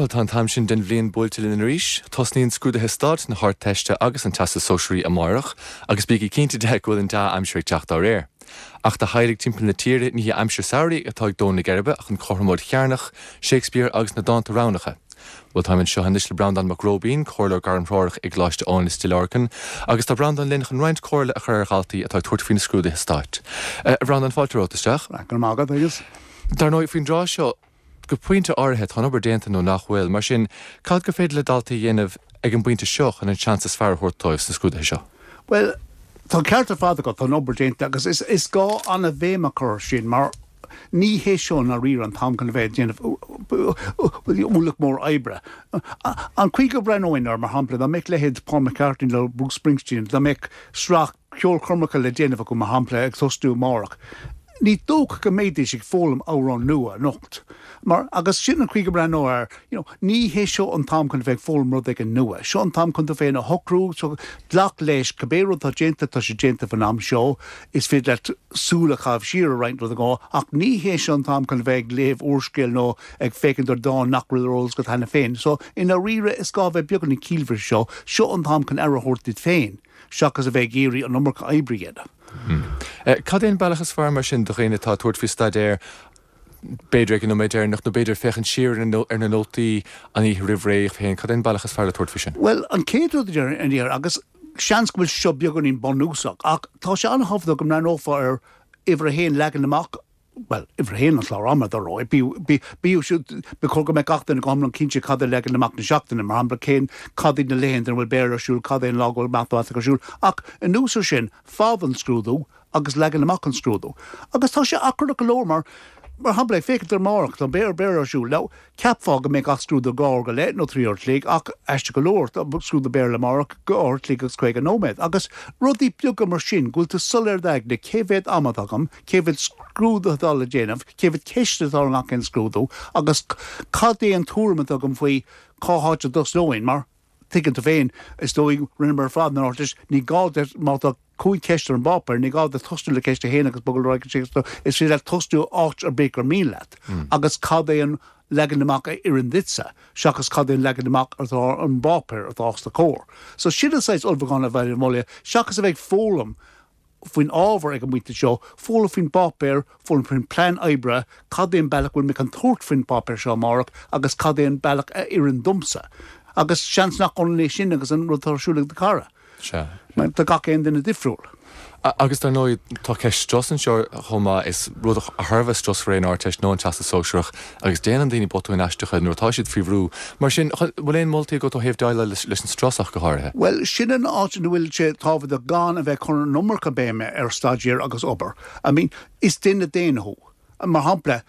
Well, tá tam sin den bblion builte in ríis, tosníonn scúdathe stad na hart teiste agus an tasa sóisiirí amárach, agus bíí cinnta de bhfuil an dá aimseoigh teacht á réir. Ach de heilig timp na tíre ní aimseir saoirí atá ag dóna gerbe ach an chormód chearnach, Shakespeare agus na dáanta ránacha. Bhil tá seo hanis le Brandan McRobin, chorla gar an rárach ag gláiste áin is Stilarcan, agus tá Brandan linach an roiint chorla a chur galtaí atá tuairt fin scúdathe stáit. Brandan fáilterótasteach? Gur mágad agus. Dar nóid fin rá seo go pointe áirithe tá obair déanta nó nachhfuil, mar sin cad go féidir le daltaí dhéanamh ag an buinte seoch an an chances fear thuirtáibh na scúdathe seo. Well, tá ceart a fáda go tá obair déanta agus is gá anna bhéime chur sin mar ní héisio na ri an tam gan bheith déanamh úlach mór ebre. An chuig go brenóin ar mar hampla, da meic lehéad Paul McCartney le Bruce Springsteen, da meic srach ceol cormacha le déanamh go mar hampla ag tostú márach. Ní dóch go méidí sig fólam árán nua nocht. Mar agus sin an chuig go brenóir, ní héisio an tam gan bheith fólam rud ag an nua. Seo an tam gan bheith na hocrú, so glach leis cabéro tá sé déanta fan am seo, is fid le súla chaf siar a reint rud a gá, ach ní héisio an tam gan bheith léh orscéil nó ag fécinn dar dá nachril róls go hena féin. So ina rire is gá bheith beaggan í cílfir seo an tam gan arahortid féin. Seachas a bheith géirí an numar aibriada. Cad éon bailachas fear mar sin do chéine tá tuairt fi stadéir beidir ag an nóméidir nach nó beidir fechan siar ar na nótaí an í rihréich féin, cad éon bailachas fear le tuairt fi sin? Well, an céadú an íar agus seans go bhfuil seo beaggan ín bonúsach, ach tá sé anhafda go mna nófa ar ifar a héin legan amach. Well, ifar héin an slár amad ar roi, bíú siú becol go me gachtain go amlan cinse cad legan amach na seachtain mar hambla cén cadí na léhan ar bhfuil bear siúil cad éon lágóil mathaach siúil, ach an núsar sin fábhan scrúdú agus legan amach an scrúdú. Agus tá sé acrach go leor mar hambla fécinn ar márach tá bear siúil, le ceapfá go méid ach scrúdú gáir go le nó tríor tlíg, ach eiste go leor scrúdú bear le márach gáir tlíg agus chuig an nóméid. Agus rudí beaga mar sin gúilta sulir deag na céhéad amadagam, céhéad scrúdú dá le déanamh, céhéad ceiste dá nach an scrúdú, agus cadé an túrma agam faoi cáháte dos nóin mar tiggin a féin is dóigh rinnebar fad na ortis ní gáil máta cúi ceiste an bapar, ní gáil de tostú le ceiste héana agus bogil roiig séiste, is fi le tostú áit ar bécar míleat, agus cadé an legan amach ar an ditsa, seachas cadé an legan amach ar an bapar ar dásta cór. So siad a sais ulbagán a bheith mólia, seachas a bheith fólam faoin ábhar ag an muinte seo, fóla faoin bapéir, fóla faoin plán ebre, cadé an bailach bhfuil me an tuairt faoin bapéir seo márach, agus cadé an bailach ar an dumsa. Agus seans nach an lé sin agus an rutarsúla de cara. Tá gach éon duna difriúil. Agus dar nóid tá ceist dros an seo chumá is rud a tharbh dros réon áteist nó an teasta sóisireach agus déanaan daoine botú in eistecha nuair tá siad fihrú. Mar sin bhfuil éon moltaí go héobh dáile leis an strasach go háirithe. Well, sin an áitin bhfuil sé tábhad a gán a bheith chun an nummarcha béime ar stadíir agus obair. I mean, is duine déanathú. Mar hampla,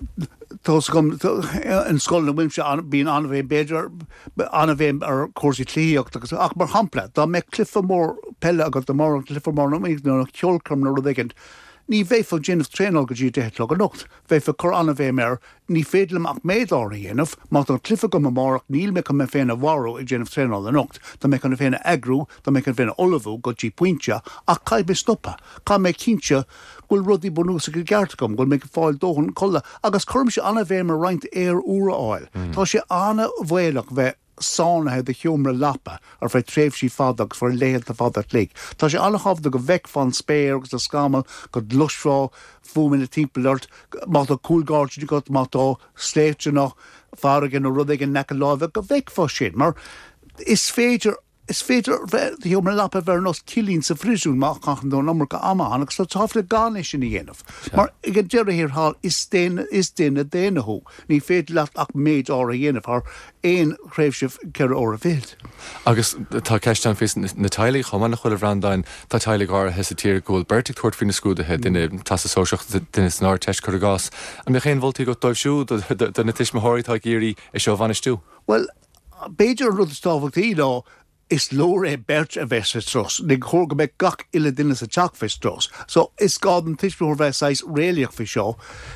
Tós gom in scoil na bhfuil se bíon anna bhéh beidir anna bhéh ar cuasaí tlíocht agus ach mar hampla, dá me clifa mór pelle agus do mar clifa mór nó ag nó ceolcram na rudéigent. Ní bheith fo ginmh tréáil go dtí déit le go nocht. Bheith fo chur anna bhéh mar ní féidir amach méid áirí dhéanamh, má an clifa go marach níl me me féna bharú ag ginmh tréáil le nocht. Tá me chuna féna agrú, tá me chuna féna olivú go dtí puinte ach caibe stoppa. Cá me cinse gúil rudí bonúsa go geartagam, gúil me fáil dóhann colla, agus chum se anna bhéh mar roint éar úra áil. Tá sé anna bhhéalach bheith sánathe de hiúmra lappa ar bheith tréimh sí fadag for léalta fadat lé. Tá sé anna hafda go bheith fan spéir agus a scamal go dlusrá fúmin na timpplairt má a cúlgáirtí go má tá sléite nach faragin ó rudaigin necha lábheith go bheith fá sin, mar is féidir bheith hiúmra lappa bhar nos cilín sa frisún má chachan dó nummarcha amán agus tá táfla gáne sin i dhéanamh. Mar ag an deire hir hall is duine déanathú, ní féidir leat ach méid ára dhéanamh ar éon chréibhsih ceir óra bhéad. Agus tá ceist an fés na tailig chumán na chuil Brandáin tá tailig ára hesitíir gúil bertig tuairt fin na scúdathe duine tasa sóiseach duine snáir teist chu gás. A mé chéon bhiltaí go dóibhsú do na tismthirí tá géirí é seo bhanistú. Well, beidir rud stábhachtaí lá is lór bert a bheith tros, nig chór go bheith gach ile duine sa teach fes tros. So is gád an tismthir bheith sais réalaach fi seo.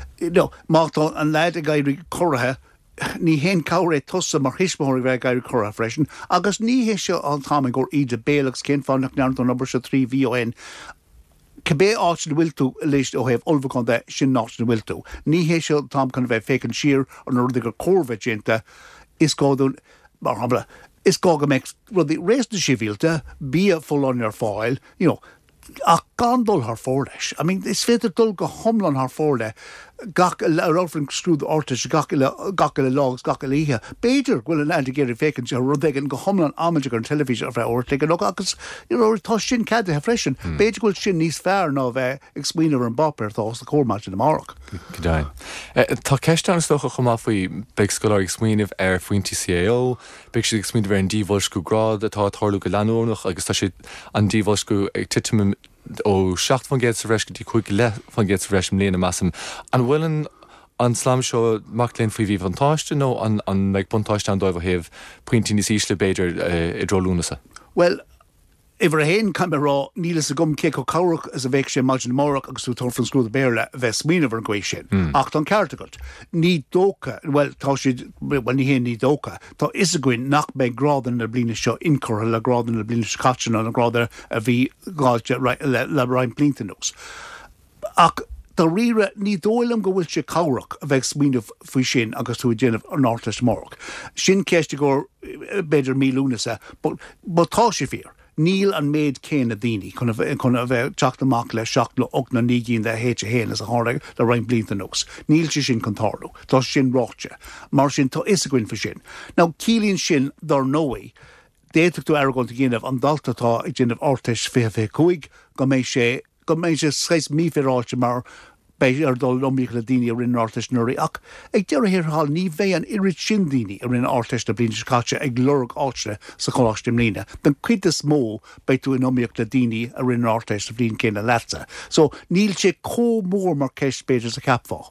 Mátá an leid a gaiirí chorathe ní hen cabhar tusa mar hismóirí bheith gaiirí chorathe freisin, agus ní hé seo an táim gur iad a bélaach cén fánach neart an number se 3 VON. Cabé áit na bhfuiltú leis ó hebh olbhacán de sin náit na bhfuiltú. Ní hé seo tám chun bheith fécinn siar an rudaí gur córbheith dénta is called is called make the rest of Sheffield be a full on your foil, a gondol her fordish. I mean, it's fit dul go humlan her forde. Gach a screw the ortish, gachel logs, gachel here. Bader will an anti-gary vacant, Rodegen go humlan amateur on television or take a look at toss shin cad to have freshen. Bader will shin these fair no explainer and bopper thoughts the core match in the Morocco. Good day. Tá ceistan stocha chum faoi big scolar explainив faoin TCAO, big si explainив an dívolscu grad atá tarlu go lanúnach agus tá si an dívolscu titim ó 7 van géad sa bhreisce tí chuig le van géad sa bhreism léana massam. An bhfuilen an slam seo macléinn faoi bhí fantáiste nó an meid buntáiste an dóibh heh pointí níos ísle beidir I drolúnasa? Well, Iver hen kan rá nílas a gum cé ó cabhraach as a bheith sé maidin mórach agus tú tar fan scrúd béle bheith smíanamh an gcuid sin. Ach an ceartagalt. Ní dócha, well, tá siad ní hé ní dócha. Tá is a gcuin nach beidh grádan na blina seo incor le grádan na blina scatchan an gráda a bhí gáilte le raim blintanús. Ach tá rire ní dóilm go bhfuil sé cabhraach a bheith smíanamh faoi sin agus tú déanamh an áirtas mórach. Sin ceiste gur beidir mílúnasa, but tá sé fír. Níl an méid céin a dini, chun a bheith teachtamach le seach le og na níginn de héite héin as a háraig le raim blintanús. Níl si sin contarlú, tá sin ráte, mar sin tá is a gcuin fa sin. Now, cílíonn sin dar nóí, déiteach tú ar gonta ginmh an daltatá ag ginmh ortais fé chuig, go méid sé 6 míféráilte mar bei dul lomíoch le daine a rinn ortais nuirí ach ag deir hir hall ní bheith an irid sin daine a rinn ortais na blin scate ag lurg áte sa choláiste mlíne. Den cuid is mó bei tú lomíoch le daine a rinn ortais na blin céine leta. So níl sé mór mar ceist beidir sa capfá.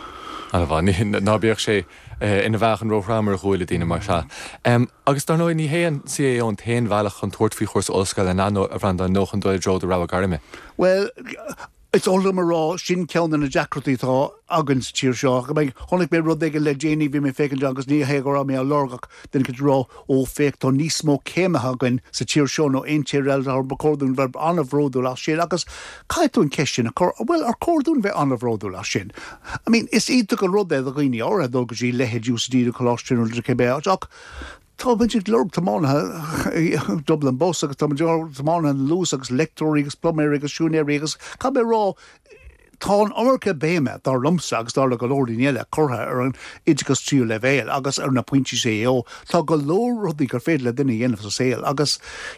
ná bíoh sé ina bheachan róhramar chuile daine mar se. Agus dar nó ní héan CAO an tain bhealach an tuairtfí chuirs oscail a nano a bhran an nóchan dóid dro a rah garime. Well, it's all them rá sin ceann na Jackratí tá agans tíir seo. Honnig be rud ag le déanaí bhí mé fécinn agus ní hé go mé a lorgach den go rá ó féic tá níos mó céimethe gan sa tíir seo nó eintíir eile ar bacordún bhar anmhródú le sin agus caiitún ceistin well ar cordún bheith anmhródú le sin. I mean, is iad go rud é a ghoine ára dógus sí lehead dús díad choláistúil de cébé ach tá bhaint ag lorg tamánathe Dublin bus agus tamánathe lús agus lectóí agus pluméir agus siúnéir agus cad rá tá an orcha béime dar lumsa agus dar le go lórdíile chutha ar an idirgus tríú le bhéil agus ar na pointí CAO tá go lór rudí gur féad le duine dhéanamh sa saoil agus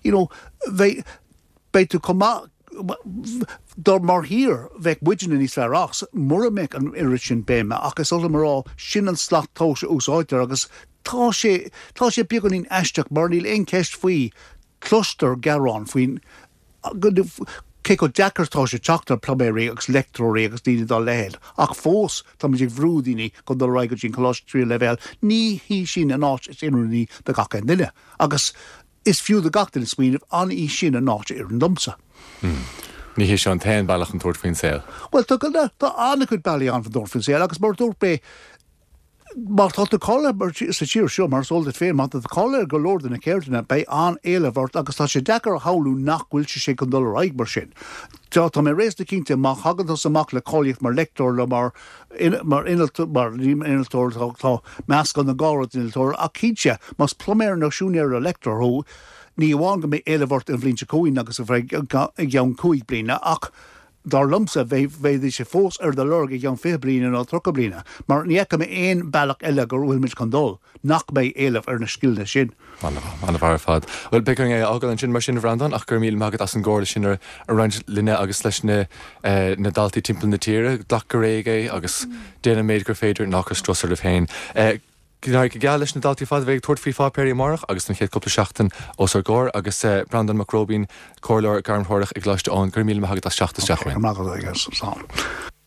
beit tú comá dar mar hir bheith buidirna níos fearachs mura meic an iiri sin béime agus ola marrá sin an slachttóise úsáidir agus tá sé beagán ín eisteach mar níl ein ceist faoi cluster garrán faoin cé go deacartá sé teachtar plumméirí agus lectóí agus daine dá lehéad ach fós tá muid ag bhrúdaine go dul raig go sin choláistrí le bhéil ní hí sin an áit is inúní de gacha duine agus is fiú de gachtain is smíanamh an í sin an áit ar an domsa. Ní hé se an tain bailach an tuairt faoin saoil. Well, tá anna chud bailí an fan dúir faoin saoil agus mar dúir bé mar tá de cholle sa tíir seo mar solid féin man de cholle go lord na ceirtena bei an éilehart agus tá sé dechar haú nachhfuil se sé go dul raig mar sin. Tá mé rééis de cinnte má hagad amach le choíocht mar lector le mar inaltóir tá meascan na gárat inaltóir a císe mas pluméir nasúnéir a lector ho ní bháin go mé éilehart an bblin se cóin agus a bheith gan cúig blina ach dar lumsa bheith sé fós ar de lurg ag an 5 blina nó 3 blina, mar nícha mé éon bailach eile gur bhfuil mit condol, nach bé éileh ar na skilde sin. Anna bhar fad. Well, being ágal an sin mar sin bhrandan ach gur míl magad as an gála sin ar roiint linne agus leis na daltaí timppla na tíre, dlach go réige agus déana méid gur féidir nachgus strosar a féin. Gnar go geall leis na daltaí fad bheith tuairt fí fápéirí marach agus na chéad cúpla seachtain os ar gáir agus Brandon McRobin cóirleir garmthórach ag gláiste an gur míl magad as seachtas deachhain.